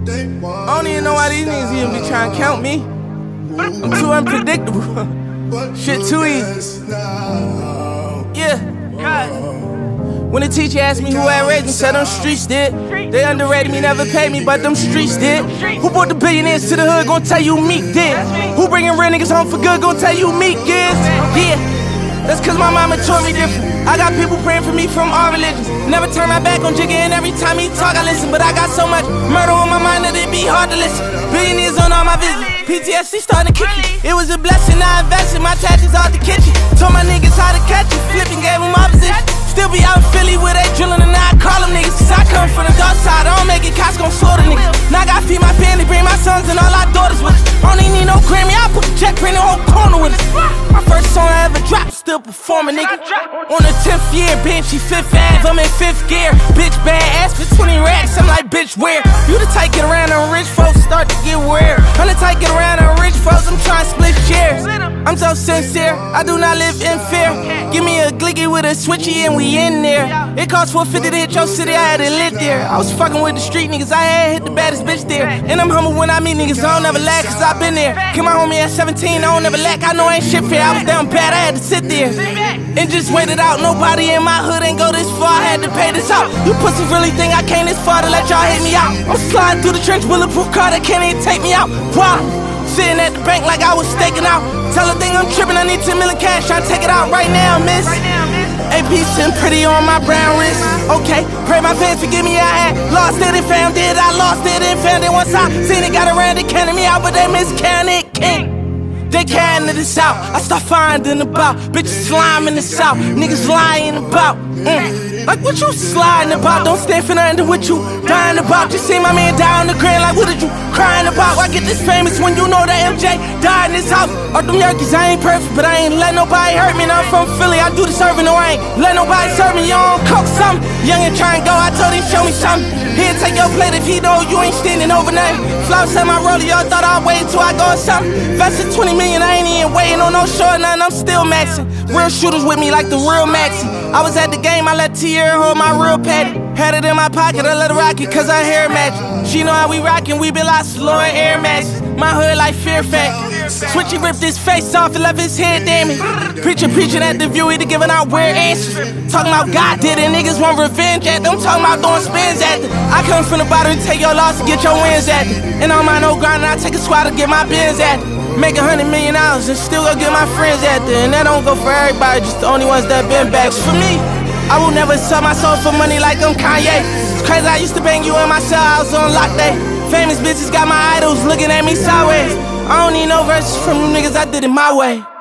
I don't even know why these niggas even be trying to count me. I'm too unpredictable. Shit too easy. Yeah. When the teacher asked me who I raised me, said them streets did. They underrated me, never paid me, but them streets did. Who brought the billionaires to the hood, gon' tell you Meek did. Who bringing real niggas home for good, gon' tell you Meek is. Yeah, that's cause my mama taught me different. I got people praying for me from all religions. Never turn my back on Jigga, and every time he talk I listen. But I got so much murder on my mind that it be hard to listen. Billionaires on all my visits, PTSD starting to kick you. It was a blessing, I invested my taxes out the kitchen. Told my niggas how to catch it, flipping gave them opposition. Still be out in Philly where they drillin' and I call them niggas. Cause I come from the dark side, I don't make it, cops gon' slaughter niggas. Now I gotta feed my family, bring my sons and all our daughters with us. I don't even need no Grammy, I put the check, bring the whole corner with us. My first song I ever dropped, still performing, nigga. On the 10th year, Benchy 5th Ave, I'm in 5th gear. Bitch bad ass for 20 racks, I'm like, bitch, where? You the type get around and rich folks start to get weird. I'm the type get around and rich folks, I'm trying to split shares. I'm so sincere, I do not live in fear. Give me a glicky with a switchy and we in there. It cost $450 to hit your city, I had to live there. I was fucking with the street niggas, I had hit the baddest bitch there. And I'm humble when I meet niggas, I don't never lack, cause I been there. Kill my homie at 17, I don't never lack, I know I ain't shit fair. I was down bad, I had to sit there and just wait it out. Nobody in my hood ain't go this far, I had to pay this out. You pussies really think I came this far to let y'all hit me out? I'm sliding through the trench, bulletproof car that can't even take me out. Why? Sitting at the bank like I was staking out. Tell her thing I'm tripping, I need 10 million cash, tryna take it out right now, miss. AP sitting pretty on my brown wrist. Okay, pray my fans forgive me, I had lost it and found it. I lost it and found it once I seen it, got around it, counted me out, but they miscounted king. They counted this out, I start finding about bitches slime in the south, niggas lying about. Like what you sliding about? Don't stand for nothing to what you dying about. Just see my man die on the ground, like what did you crying about? I get this famous when you know that MJ died in his house. Or them Yankees, I ain't perfect, but I ain't let nobody hurt me. And I'm from Philly, I do the serving, no I ain't let nobody serve me. You don't cook something, young and try and go, I told him show me something. He'll take your plate if he know you ain't standing overnight. Flops at my rollie, y'all thought I'd wait till I go or something. Invested 20 million, I ain't even waiting on no show or nothing, I'm still maxing. Real shooters with me like the real Maxi. I was at the game, I let Tierra hold my real patty. Had it in my pocket, I let her rock it cause her hair match. She know how we rockin', we been like slow in air matches. My hood like Fear Factor. Switchy ripped his face off and left his head damaged. Preaching at the view, either giving out weird answers. Talking about God did it, niggas want revenge at them. Talking about doing spins at them. I come from the bottom to take your loss and get your wins at them. And on my no grind, I take a squad to get my bins at them. Make $100 million and still go get my friends at them. And that don't go for everybody, just the only ones that been back. For me, I will never sell my soul for money like I'm Kanye. It's crazy, I used to bang you in my cell, I was on lock day. Famous bitches got my idols looking at me sideways. I don't need no verses from them niggas, I did it my way.